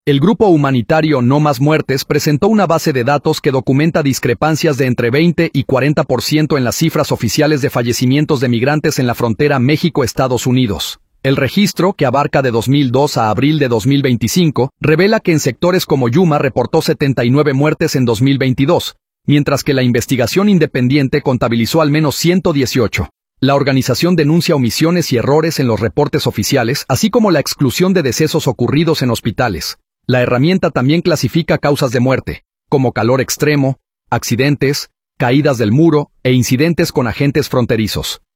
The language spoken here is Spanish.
El grupo humanitario No Más Muertes presentó una base de datos que documenta discrepancias de entre 20 y 40% en las cifras oficiales de fallecimientos de migrantes en la frontera México-Estados Unidos. El registro, que abarca de 2002 a abril de 2025, revela que en sectores como Yuma reportó 79 muertes en 2022, mientras que la investigación independiente contabilizó al menos 118. La organización denuncia omisiones y errores en los reportes oficiales, así como la exclusión de decesos ocurridos en hospitales. La herramienta también clasifica causas de muerte, como calor extremo, accidentes, caídas del muro e incidentes con agentes fronterizos.